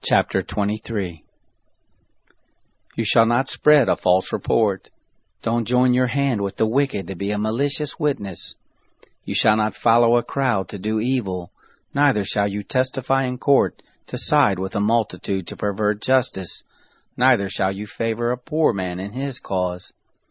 Chapter 23. You shall not spread a false report. Don't join your hand with the wicked to be a malicious witness. You shall not follow a crowd to do evil, neither shall you testify in court to side with a multitude to pervert justice, neither shall you favor a poor man in his cause.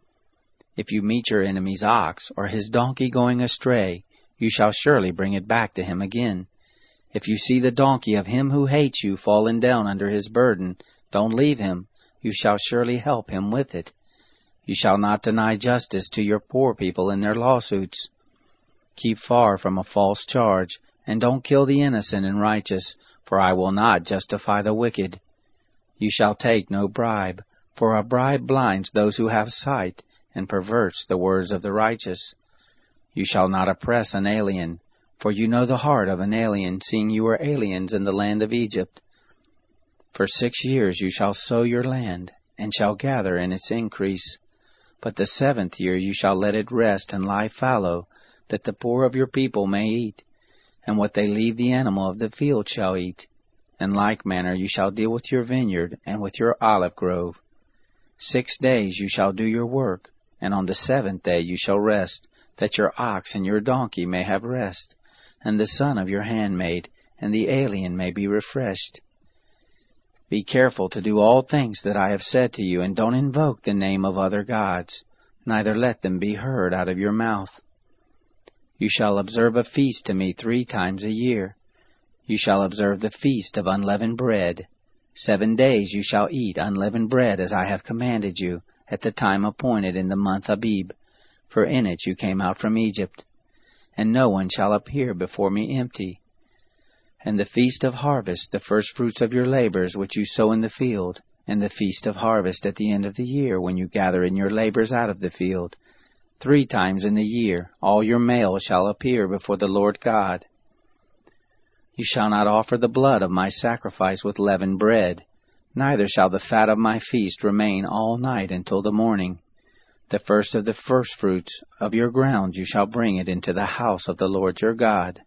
If you meet your enemy's ox or his donkey going astray, you shall surely bring it back to him again. If you see the donkey of him who hates you fallen down under his burden, don't leave him. You shall surely help him with it. You shall not deny justice to your poor people in their lawsuits. Keep far from a false charge, and don't kill the innocent and righteous, for I will not justify the wicked. You shall take no bribe, for a bribe blinds those who have sight, and perverts the words of the righteous. You shall not oppress an alien, for you know the heart of an alien, seeing you were aliens in the land of Egypt. For 6 years you shall sow your land, and shall gather in its increase. But the 7th year you shall let it rest and lie fallow, that the poor of your people may eat, and what they leave the animal of the field shall eat. In like manner you shall deal with your vineyard and with your olive grove. 6 days you shall do your work, and on the 7th day you shall rest, that your ox and your donkey may have rest, and the son of your handmaid, and the alien may be refreshed. Be careful to do all things that I have said to you, and don't invoke the name of other gods, neither let them be heard out of your mouth. You shall observe a feast to me 3 times a year. You shall observe the feast of unleavened bread. 7 days you shall eat unleavened bread as I have commanded you, at the time appointed in the month Abib, for in it you came out from Egypt. And no one shall appear before me empty. And the feast of harvest, the firstfruits of your labors which you sow in the field, and the feast of harvest at the end of the year, when you gather in your labors out of the field. 3 times in the year all your males shall appear before the Lord God. You shall not offer the blood of my sacrifice with leavened bread, neither shall the fat of my feast remain all night until the morning. The first of the firstfruits of your ground you shall bring it into the house of the Lord your God.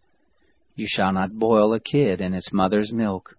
You shall not boil a kid in its mother's milk.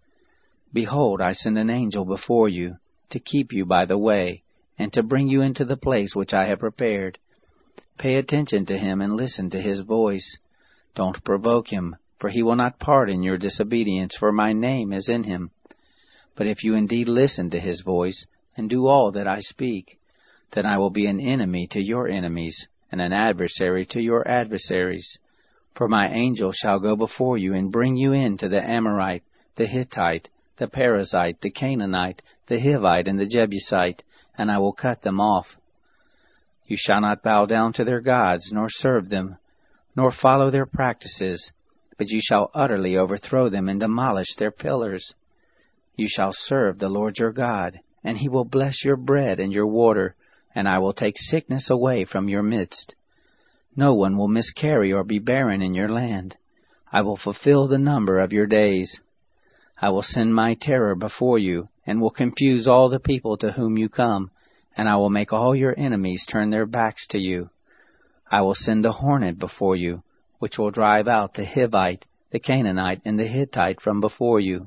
Behold, I send an angel before you, to keep you by the way, and to bring you into the place which I have prepared. Pay attention to him and listen to his voice. Don't provoke him, for he will not pardon your disobedience, for my name is in him. But if you indeed listen to his voice, and do all that I speak, then I will be an enemy to your enemies, and an adversary to your adversaries. For my angel shall go before you, and bring you in to the Amorite, the Hittite, the Perizzite, the Canaanite, the Hivite, and the Jebusite, and I will cut them off. You shall not bow down to their gods, nor serve them, nor follow their practices, but you shall utterly overthrow them and demolish their pillars. You shall serve the Lord your God, and he will bless your bread and your water, and I will take sickness away from your midst. No one will miscarry or be barren in your land. I will fulfill the number of your days. I will send my terror before you, and will confuse all the people to whom you come, and I will make all your enemies turn their backs to you. I will send a hornet before you, which will drive out the Hivite, the Canaanite, and the Hittite from before you.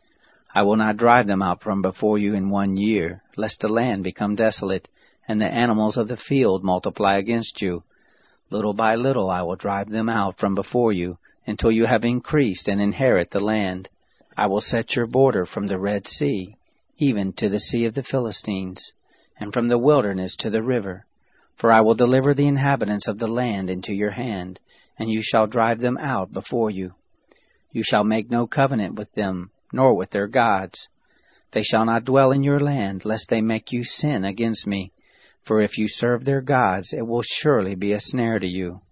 I will not drive them out from before you in 1 year, lest the land become desolate, and the animals of the field multiply against you. Little by little I will drive them out from before you, until you have increased and inherit the land. I will set your border from the Red Sea, even to the sea of the Philistines, and from the wilderness to the river. For I will deliver the inhabitants of the land into your hand, and you shall drive them out before you. You shall make no covenant with them, nor with their gods. They shall not dwell in your land, lest they make you sin against me. For if you serve their gods, it will surely be a snare to you.